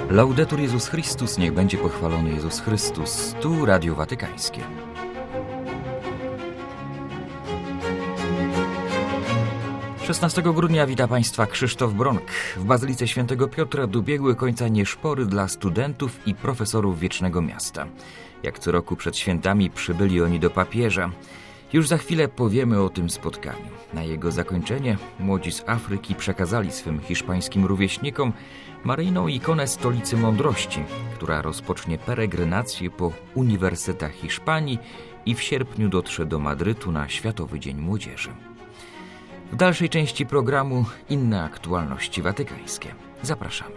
Laudetur Jezus Chrystus, niech będzie pochwalony Jezus Chrystus. Tu Radio Watykańskie. Grudnia wita Państwa Krzysztof Bronk. W Bazylice Świętego Piotra dobiegły końca nieszpory dla studentów i profesorów Wiecznego Miasta. Jak co roku przed świętami przybyli oni do papieża. Już za chwilę powiemy o tym spotkaniu. Na jego zakończenie młodzi z Afryki przekazali swym hiszpańskim rówieśnikom maryjną ikonę Stolicy Mądrości, która rozpocznie peregrinację po uniwersytetach Hiszpanii i w sierpniu dotrze do Madrytu na Światowy Dzień Młodzieży. W dalszej części programu inne aktualności watykańskie. Zapraszamy.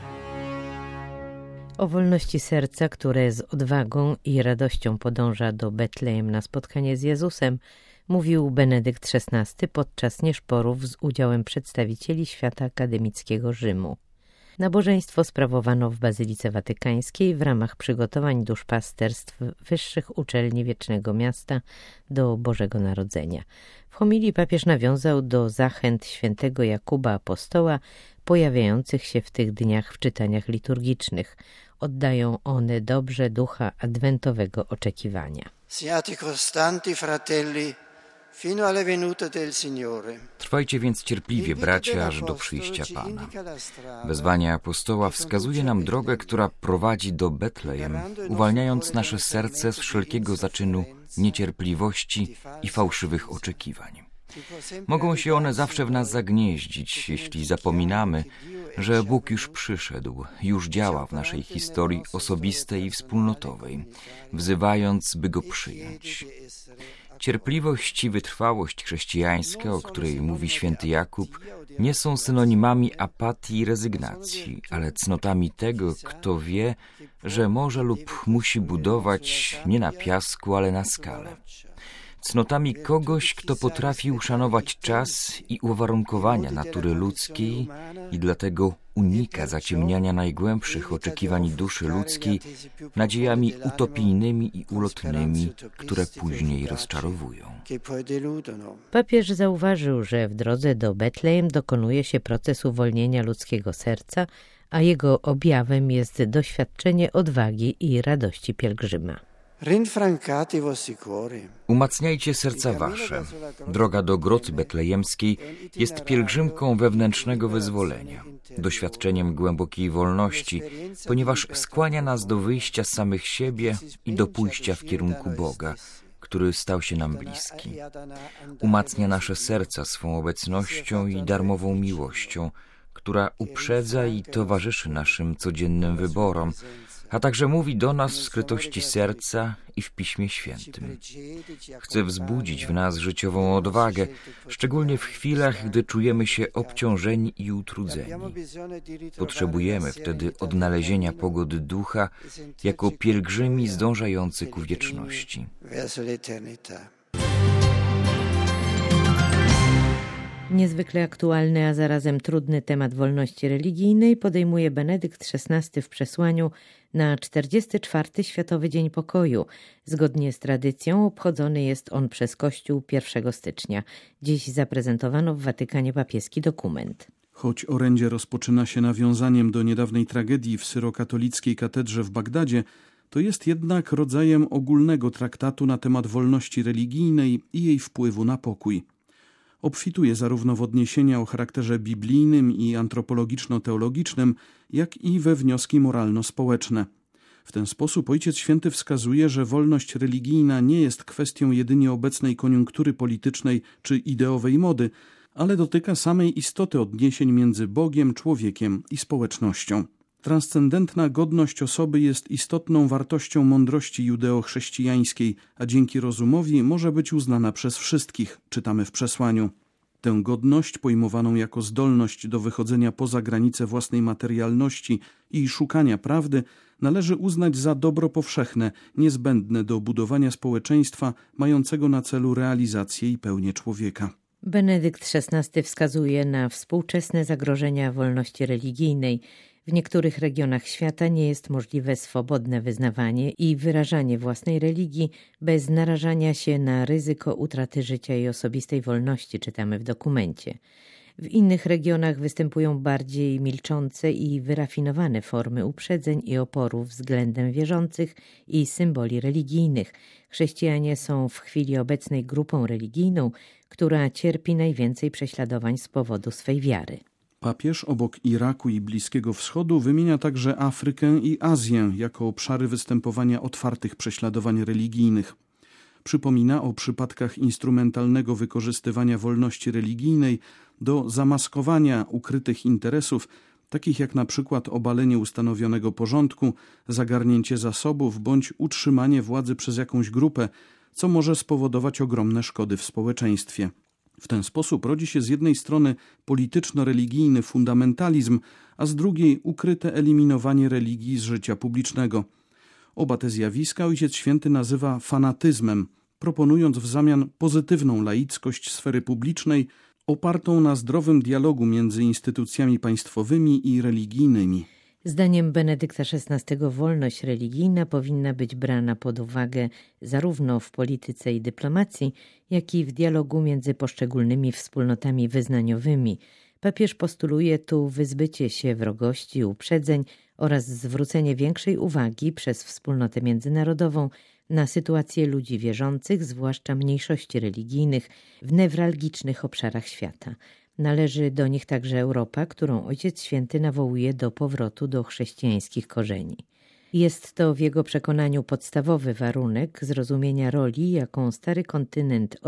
O wolności serca, które z odwagą i radością podąża do Betlejem na spotkanie z Jezusem, mówił Benedykt XVI podczas nieszporów z udziałem przedstawicieli świata akademickiego Rzymu. Nabożeństwo sprawowano w Bazylice Watykańskiej w ramach przygotowań duszpasterstw wyższych uczelni Wiecznego Miasta do Bożego Narodzenia. W homilii papież nawiązał do zachęt świętego Jakuba Apostoła pojawiających się w tych dniach w czytaniach liturgicznych. Oddają one dobrze ducha adwentowego oczekiwania. Siate costanti, fratelli, fino alla venuta del Signore. Trwajcie więc cierpliwie, bracia, aż do przyjścia Pana. Wezwanie apostoła wskazuje nam drogę, która prowadzi do Betlejem, uwalniając nasze serce z wszelkiego zaczynu niecierpliwości i fałszywych oczekiwań. Mogą się one zawsze w nas zagnieździć, jeśli zapominamy, że Bóg już przyszedł, już działa w naszej historii osobistej i wspólnotowej, wzywając, by Go przyjąć. Cierpliwość i wytrwałość chrześcijańska, o której mówi święty Jakub, nie są synonimami apatii i rezygnacji, ale cnotami tego, kto wie, że może lub musi budować nie na piasku, ale na skale. Cnotami kogoś, kto potrafi uszanować czas i uwarunkowania natury ludzkiej i dlatego unika zaciemniania najgłębszych oczekiwań duszy ludzkiej nadziejami utopijnymi i ulotnymi, które później rozczarowują. Papież zauważył, że w drodze do Betlejem dokonuje się proces uwolnienia ludzkiego serca, a jego objawem jest doświadczenie odwagi i radości pielgrzyma. Umacniajcie serca wasze. Droga do groty betlejemskiej jest pielgrzymką wewnętrznego wyzwolenia, doświadczeniem głębokiej wolności, ponieważ skłania nas do wyjścia z samych siebie i do pójścia w kierunku Boga, który stał się nam bliski. Umacnia nasze serca swą obecnością i darmową miłością, która uprzedza i towarzyszy naszym codziennym wyborom, a także mówi do nas w skrytości serca i w Piśmie Świętym. Chce wzbudzić w nas życiową odwagę, szczególnie w chwilach, gdy czujemy się obciążeni i utrudzeni. Potrzebujemy wtedy odnalezienia pogody ducha jako pielgrzymi zdążający ku wieczności. Niezwykle aktualny, a zarazem trudny temat wolności religijnej podejmuje Benedykt XVI w przesłaniu na 44. Światowy Dzień Pokoju. Zgodnie z tradycją obchodzony jest on przez Kościół 1 stycznia. Dziś zaprezentowano w Watykanie papieski dokument. Choć orędzie rozpoczyna się nawiązaniem do niedawnej tragedii w syrokatolickiej katedrze w Bagdadzie, to jest jednak rodzajem ogólnego traktatu na temat wolności religijnej i jej wpływu na pokój. Obfituje zarówno w odniesienia o charakterze biblijnym i antropologiczno-teologicznym, jak i we wnioski moralno-społeczne. W ten sposób Ojciec Święty wskazuje, że wolność religijna nie jest kwestią jedynie obecnej koniunktury politycznej czy ideowej mody, ale dotyka samej istoty odniesień między Bogiem, człowiekiem i społecznością. Transcendentna godność osoby jest istotną wartością mądrości judeo-chrześcijańskiej, a dzięki rozumowi może być uznana przez wszystkich, czytamy w przesłaniu. Tę godność, pojmowaną jako zdolność do wychodzenia poza granice własnej materialności i szukania prawdy, należy uznać za dobro powszechne, niezbędne do budowania społeczeństwa mającego na celu realizację i pełnię człowieka. Benedykt XVI wskazuje na współczesne zagrożenia wolności religijnej. W niektórych regionach świata nie jest możliwe swobodne wyznawanie i wyrażanie własnej religii bez narażania się na ryzyko utraty życia i osobistej wolności, czytamy w dokumencie. W innych regionach występują bardziej milczące i wyrafinowane formy uprzedzeń i oporu względem wierzących i symboli religijnych. Chrześcijanie są w chwili obecnej grupą religijną, która cierpi najwięcej prześladowań z powodu swej wiary. Papież obok Iraku i Bliskiego Wschodu wymienia także Afrykę i Azję jako obszary występowania otwartych prześladowań religijnych. Przypomina o przypadkach instrumentalnego wykorzystywania wolności religijnej do zamaskowania ukrytych interesów, takich jak na przykład obalenie ustanowionego porządku, zagarnięcie zasobów bądź utrzymanie władzy przez jakąś grupę, co może spowodować ogromne szkody w społeczeństwie. W ten sposób rodzi się z jednej strony polityczno-religijny fundamentalizm, a z drugiej ukryte eliminowanie religii z życia publicznego. Oba te zjawiska Ojciec Święty nazywa fanatyzmem, proponując w zamian pozytywną laickość sfery publicznej opartą na zdrowym dialogu między instytucjami państwowymi i religijnymi. Zdaniem Benedykta XVI wolność religijna powinna być brana pod uwagę zarówno w polityce i dyplomacji, jak i w dialogu między poszczególnymi wspólnotami wyznaniowymi. Papież postuluje tu wyzbycie się wrogości, uprzedzeń oraz zwrócenie większej uwagi przez wspólnotę międzynarodową na sytuację ludzi wierzących, zwłaszcza mniejszości religijnych, w newralgicznych obszarach świata. Należy do nich także Europa, którą Ojciec Święty nawołuje do powrotu do chrześcijańskich korzeni. Jest to w jego przekonaniu podstawowy warunek zrozumienia roli, jaką stary kontynent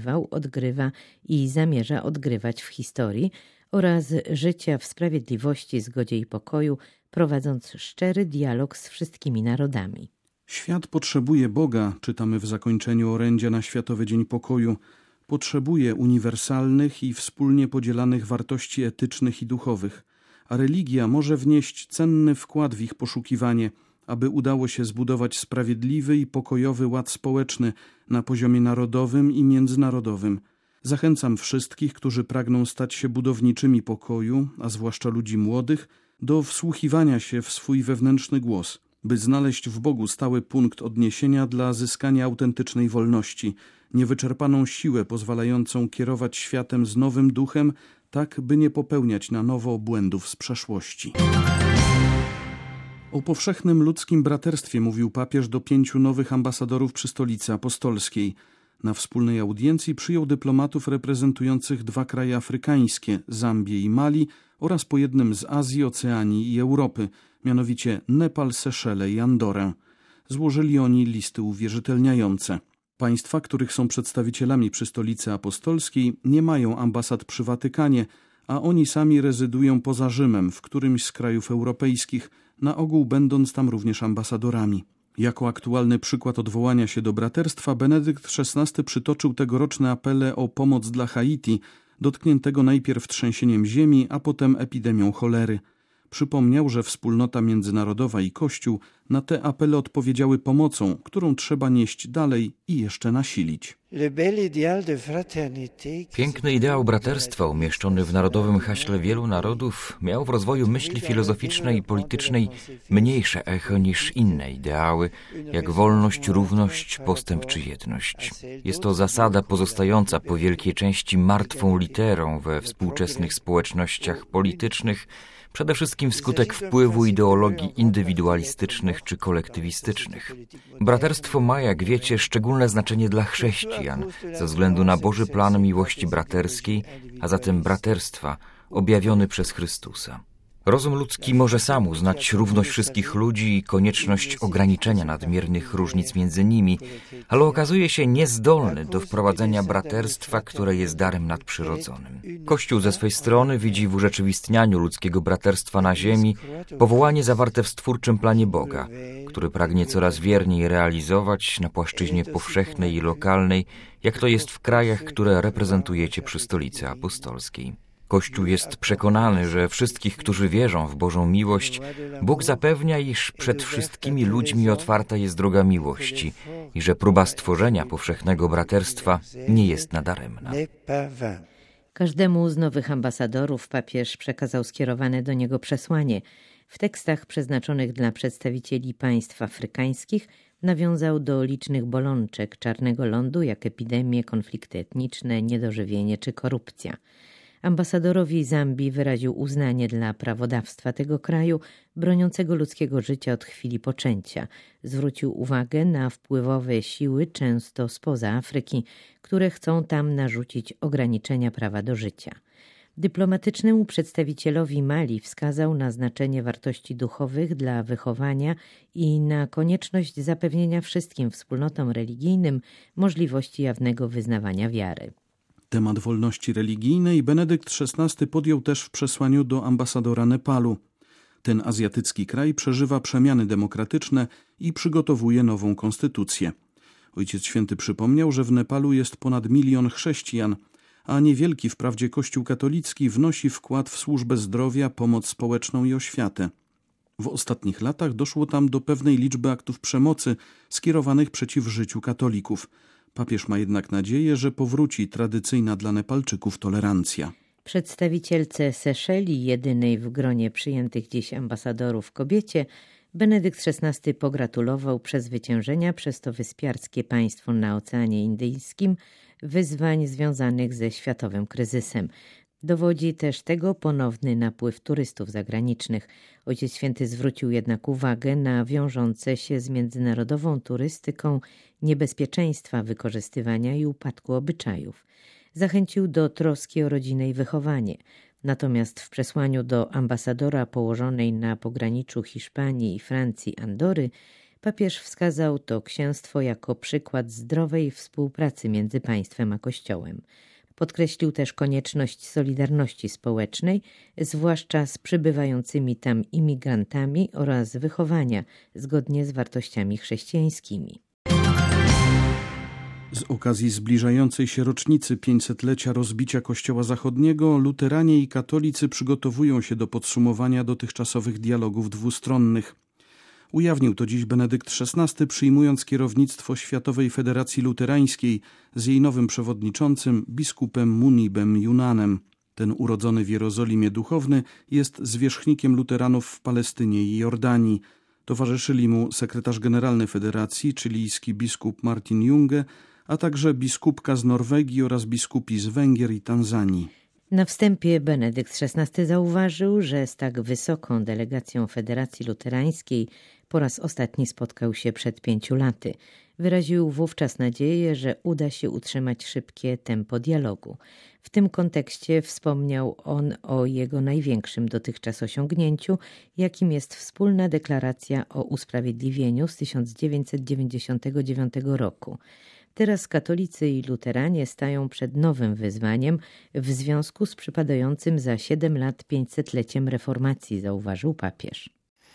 odgrywa i zamierza odgrywać w historii oraz życia w sprawiedliwości, zgodzie i pokoju, prowadząc szczery dialog z wszystkimi narodami. Świat potrzebuje Boga, czytamy w zakończeniu orędzia na Światowy Dzień Pokoju. Potrzebuje uniwersalnych i wspólnie podzielanych wartości etycznych i duchowych, a religia może wnieść cenny wkład w ich poszukiwanie, aby udało się zbudować sprawiedliwy i pokojowy ład społeczny na poziomie narodowym i międzynarodowym. Zachęcam wszystkich, którzy pragną stać się budowniczymi pokoju, a zwłaszcza ludzi młodych, do wsłuchiwania się w swój wewnętrzny głos, by znaleźć w Bogu stały punkt odniesienia dla zyskania autentycznej wolności, niewyczerpaną siłę pozwalającą kierować światem z nowym duchem, tak by nie popełniać na nowo błędów z przeszłości. O powszechnym ludzkim braterstwie mówił papież do 5 nowych ambasadorów przy Stolicy Apostolskiej. Na wspólnej audiencji przyjął dyplomatów reprezentujących 2 kraje afrykańskie, Zambię i Mali, oraz po jednym z Azji, Oceanii i Europy, mianowicie Nepal, Seszele i Andorę. Złożyli oni listy uwierzytelniające. Państwa, których są przedstawicielami przy Stolicy Apostolskiej, nie mają ambasad przy Watykanie, a oni sami rezydują poza Rzymem, w którymś z krajów europejskich, na ogół będąc tam również ambasadorami. Jako aktualny przykład odwołania się do braterstwa Benedykt XVI przytoczył tegoroczne apele o pomoc dla Haiti, dotkniętego najpierw trzęsieniem ziemi, a potem epidemią cholery. Przypomniał, że wspólnota międzynarodowa i Kościół na te apele odpowiedziały pomocą, którą trzeba nieść dalej i jeszcze nasilić. Piękny ideał braterstwa umieszczony w narodowym haśle wielu narodów miał w rozwoju myśli filozoficznej i politycznej mniejsze echo niż inne ideały, jak wolność, równość, postęp czy jedność. Jest to zasada pozostająca po wielkiej części martwą literą we współczesnych społecznościach politycznych, przede wszystkim wskutek wpływu ideologii indywidualistycznych czy kolektywistycznych. Braterstwo ma, jak wiecie, szczególne znaczenie dla chrześcijan ze względu na Boży plan miłości braterskiej, a zatem braterstwa objawiony przez Chrystusa. Rozum ludzki może sam uznać równość wszystkich ludzi i konieczność ograniczenia nadmiernych różnic między nimi, ale okazuje się niezdolny do wprowadzenia braterstwa, które jest darem nadprzyrodzonym. Kościół ze swej strony widzi w urzeczywistnianiu ludzkiego braterstwa na ziemi powołanie zawarte w stwórczym planie Boga, który pragnie coraz wierniej realizować na płaszczyźnie powszechnej i lokalnej, jak to jest w krajach, które reprezentujecie przy Stolicy Apostolskiej. Kościół jest przekonany, że wszystkich, którzy wierzą w Bożą miłość, Bóg zapewnia, iż przed wszystkimi ludźmi otwarta jest droga miłości i że próba stworzenia powszechnego braterstwa nie jest nadaremna. Każdemu z nowych ambasadorów papież przekazał skierowane do niego przesłanie. W tekstach przeznaczonych dla przedstawicieli państw afrykańskich nawiązał do licznych bolączek czarnego lądu, jak epidemie, konflikty etniczne, niedożywienie czy korupcja. Ambasadorowi Zambii wyraził uznanie dla prawodawstwa tego kraju broniącego ludzkiego życia od chwili poczęcia. Zwrócił uwagę na wpływowe siły, często spoza Afryki, które chcą tam narzucić ograniczenia prawa do życia. Dyplomatycznemu przedstawicielowi Mali wskazał na znaczenie wartości duchowych dla wychowania i na konieczność zapewnienia wszystkim wspólnotom religijnym możliwości jawnego wyznawania wiary. Temat wolności religijnej Benedykt XVI podjął też w przesłaniu do ambasadora Nepalu. Ten azjatycki kraj przeżywa przemiany demokratyczne i przygotowuje nową konstytucję. Ojciec Święty przypomniał, że w Nepalu jest ponad 1 milion chrześcijan, a niewielki wprawdzie Kościół katolicki wnosi wkład w służbę zdrowia, pomoc społeczną i oświatę. W ostatnich latach doszło tam do pewnej liczby aktów przemocy skierowanych przeciw życiu katolików. Papież ma jednak nadzieję, że powróci tradycyjna dla Nepalczyków tolerancja. Przedstawicielce Seszeli, jedynej w gronie przyjętych dziś ambasadorów kobiecie, Benedykt XVI pogratulował przezwyciężenia przez to wyspiarskie państwo na Oceanie Indyjskim wyzwań związanych ze światowym kryzysem. Dowodzi też tego ponowny napływ turystów zagranicznych. Ojciec Święty zwrócił jednak uwagę na wiążące się z międzynarodową turystyką niebezpieczeństwa wykorzystywania i upadku obyczajów. Zachęcił do troski o rodzinę i wychowanie. Natomiast w przesłaniu do ambasadora położonej na pograniczu Hiszpanii i Francji Andory papież wskazał to księstwo jako przykład zdrowej współpracy między państwem a Kościołem. Podkreślił też konieczność solidarności społecznej, zwłaszcza z przybywającymi tam imigrantami oraz wychowania zgodnie z wartościami chrześcijańskimi. Z okazji zbliżającej się rocznicy 500-lecia rozbicia Kościoła Zachodniego, luteranie i katolicy przygotowują się do podsumowania dotychczasowych dialogów dwustronnych. Ujawnił to dziś Benedykt XVI, przyjmując kierownictwo Światowej Federacji Luterańskiej z jej nowym przewodniczącym, biskupem Munibem Yunanem. Ten urodzony w Jerozolimie duchowny jest zwierzchnikiem luteranów w Palestynie i Jordanii. Towarzyszyli mu sekretarz generalny Federacji, chilijski biskup Martin Junge, a także biskupka z Norwegii oraz biskupi z Węgier i Tanzanii. Na wstępie Benedykt XVI zauważył, że z tak wysoką delegacją Federacji Luterańskiej po raz ostatni spotkał się przed 5 laty. Wyraził wówczas nadzieję, że uda się utrzymać szybkie tempo dialogu. W tym kontekście wspomniał on o jego największym dotychczas osiągnięciu, jakim jest wspólna deklaracja o usprawiedliwieniu z 1999 roku. Teraz katolicy i luteranie stają przed nowym wyzwaniem w związku z przypadającym za 7 lat 500-leciem reformacji, zauważył papież.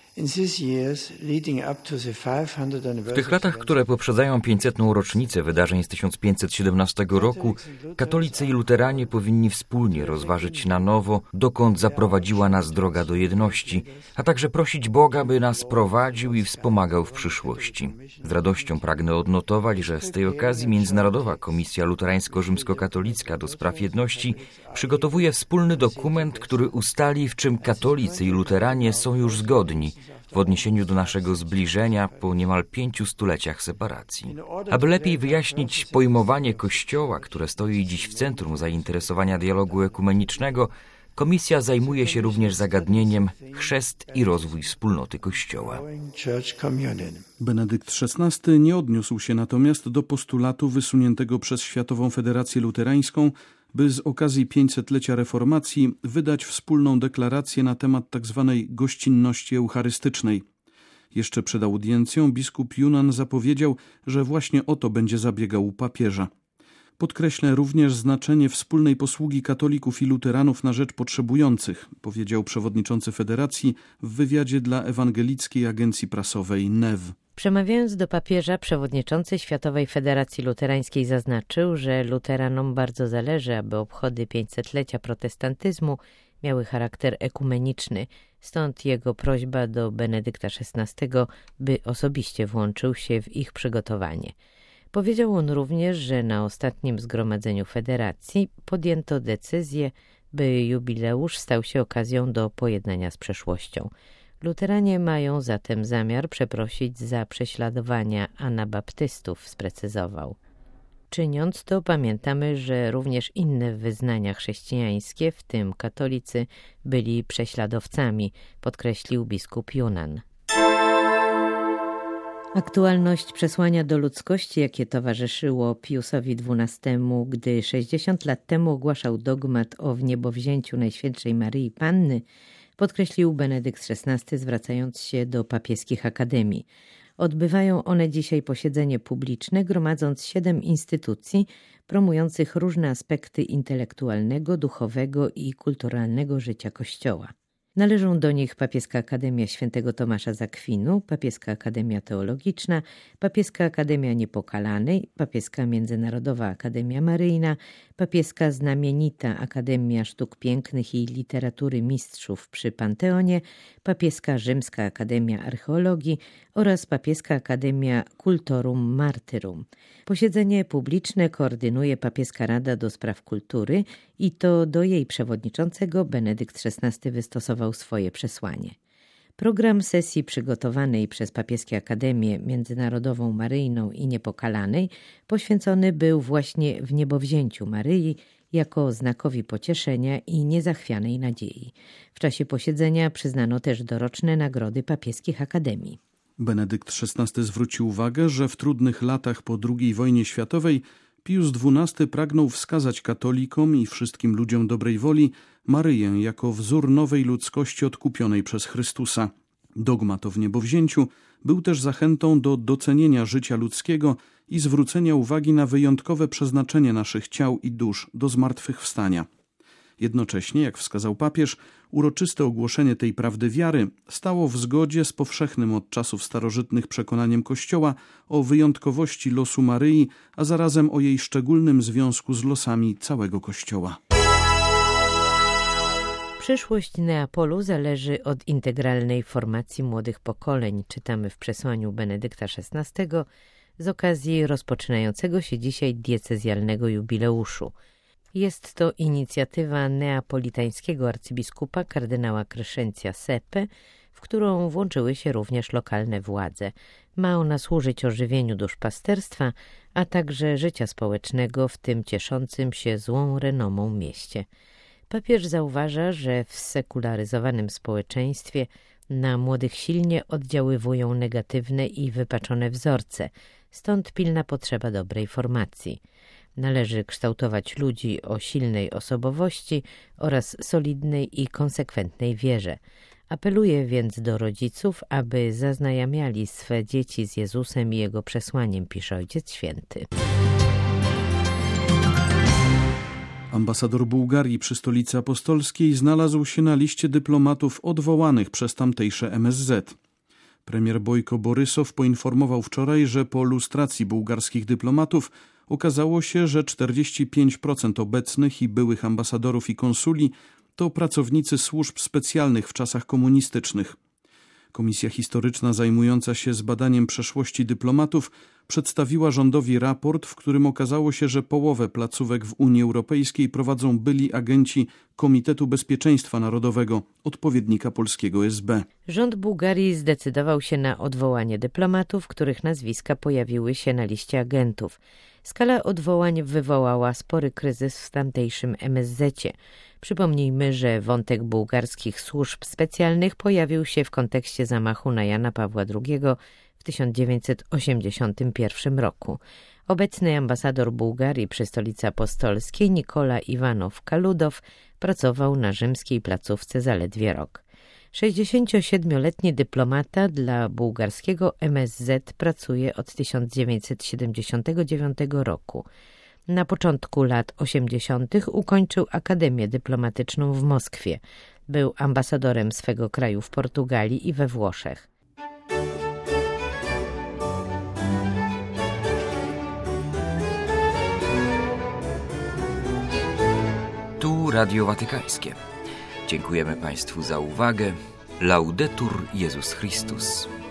W tych latach, które poprzedzają 500. rocznicę wydarzeń z 1517 roku, katolicy i luteranie powinni wspólnie rozważyć na nowo, dokąd zaprowadziła nas droga do jedności, a także prosić Boga, by nas prowadził i wspomagał w przyszłości. Z radością pragnę odnotować, że z tej okazji Międzynarodowa Komisja Luterańsko-Rzymskokatolicka do spraw jedności przygotowuje wspólny dokument, który ustali, w czym katolicy i luteranie są już zgodni w odniesieniu do naszego zbliżenia po niemal 5 stuleciach separacji. Aby lepiej wyjaśnić pojmowanie Kościoła, które stoi dziś w centrum zainteresowania dialogu ekumenicznego, Komisja zajmuje się również zagadnieniem chrzest i rozwój wspólnoty Kościoła. Benedykt XVI nie odniósł się natomiast do postulatu wysuniętego przez Światową Federację Luterańską, by z okazji 500-lecia reformacji wydać wspólną deklarację na temat tzw. gościnności eucharystycznej. Jeszcze przed audiencją biskup Yunan zapowiedział, że właśnie o to będzie zabiegał u papieża. Podkreślę również znaczenie wspólnej posługi katolików i luteranów na rzecz potrzebujących, powiedział przewodniczący Federacji w wywiadzie dla Ewangelickiej Agencji Prasowej NEW. Przemawiając do papieża, przewodniczący Światowej Federacji Luterańskiej zaznaczył, że luteranom bardzo zależy, aby obchody 500-lecia protestantyzmu miały charakter ekumeniczny, stąd jego prośba do Benedykta XVI, by osobiście włączył się w ich przygotowanie. Powiedział on również, że na ostatnim zgromadzeniu Federacji podjęto decyzję, by jubileusz stał się okazją do pojednania z przeszłością. Luteranie mają zatem zamiar przeprosić za prześladowania anabaptystów, sprecyzował. Czyniąc to, pamiętamy, że również inne wyznania chrześcijańskie, w tym katolicy, byli prześladowcami, podkreślił biskup Junan. Aktualność przesłania do ludzkości, jakie towarzyszyło Piusowi XII, gdy 60 lat temu ogłaszał dogmat o wniebowzięciu Najświętszej Maryi Panny, podkreślił Benedykt XVI, zwracając się do papieskich akademii. Odbywają one dzisiaj posiedzenie publiczne, gromadząc 7 instytucji promujących różne aspekty intelektualnego, duchowego i kulturalnego życia Kościoła. Należą do nich Papieska Akademia Świętego Tomasza z Akwinu, Papieska Akademia Teologiczna, Papieska Akademia Niepokalanej, Papieska Międzynarodowa Akademia Maryjna, Papieska Znamienita Akademia Sztuk Pięknych i Literatury Mistrzów przy Panteonie, Papieska Rzymska Akademia Archeologii oraz Papieska Akademia Cultorum Martyrum. Posiedzenie publiczne koordynuje Papieska Rada do Spraw Kultury i to do jej przewodniczącego Benedykt XVI wystosował swoje przesłanie. Program sesji przygotowanej przez Papieskie Akademie Międzynarodową Maryjną i Niepokalanej poświęcony był właśnie wniebowzięciu Maryi jako znakowi pocieszenia i niezachwianej nadziei. W czasie posiedzenia przyznano też doroczne nagrody Papieskich Akademii. Benedykt XVI zwrócił uwagę, że w trudnych latach po II wojnie światowej Pius XII pragnął wskazać katolikom i wszystkim ludziom dobrej woli Maryję jako wzór nowej ludzkości odkupionej przez Chrystusa. Dogmat o wniebowzięciu był też zachętą do docenienia życia ludzkiego i zwrócenia uwagi na wyjątkowe przeznaczenie naszych ciał i dusz do zmartwychwstania. Jednocześnie, jak wskazał papież, uroczyste ogłoszenie tej prawdy wiary stało w zgodzie z powszechnym od czasów starożytnych przekonaniem Kościoła o wyjątkowości losu Maryi, a zarazem o jej szczególnym związku z losami całego Kościoła. Przyszłość Neapolu zależy od integralnej formacji młodych pokoleń, czytamy w przesłaniu Benedykta XVI z okazji rozpoczynającego się dzisiaj diecezjalnego jubileuszu. Jest to inicjatywa neapolitańskiego arcybiskupa kardynała Crescentia Seppe, w którą włączyły się również lokalne władze. Ma ona służyć ożywieniu duszpasterstwa, a także życia społecznego w tym cieszącym się złą renomą mieście. Papież zauważa, że w sekularyzowanym społeczeństwie na młodych silnie oddziaływują negatywne i wypaczone wzorce, stąd pilna potrzeba dobrej formacji. Należy kształtować ludzi o silnej osobowości oraz solidnej i konsekwentnej wierze. Apeluje więc do rodziców, aby zaznajamiali swe dzieci z Jezusem i Jego przesłaniem, pisze Ojciec Święty. Ambasador Bułgarii przy Stolicy Apostolskiej znalazł się na liście dyplomatów odwołanych przez tamtejsze MSZ. Premier Bojko Borysow poinformował wczoraj, że po lustracji bułgarskich dyplomatów okazało się, że 45% obecnych i byłych ambasadorów i konsuli to pracownicy służb specjalnych w czasach komunistycznych. Komisja historyczna zajmująca się zbadaniem przeszłości dyplomatów przedstawiła rządowi raport, w którym okazało się, że połowę placówek w Unii Europejskiej prowadzą byli agenci Komitetu Bezpieczeństwa Narodowego, odpowiednika polskiego SB. Rząd Bułgarii zdecydował się na odwołanie dyplomatów, których nazwiska pojawiły się na liście agentów. Skala odwołań wywołała spory kryzys w tamtejszym MSZ-cie. Przypomnijmy, że wątek bułgarskich służb specjalnych pojawił się w kontekście zamachu na Jana Pawła II w 1981 roku. Obecny ambasador Bułgarii przy Stolicy Apostolskiej Nikola Iwanow-Kaludow pracował na rzymskiej placówce zaledwie rok. 67-letni dyplomata dla bułgarskiego MSZ pracuje od 1979 roku. Na początku lat 80. ukończył Akademię Dyplomatyczną w Moskwie. Był ambasadorem swego kraju w Portugalii i we Włoszech. Tu Radio Watykańskie. Dziękujemy Państwu za uwagę. Laudetur Jezus Chrystus.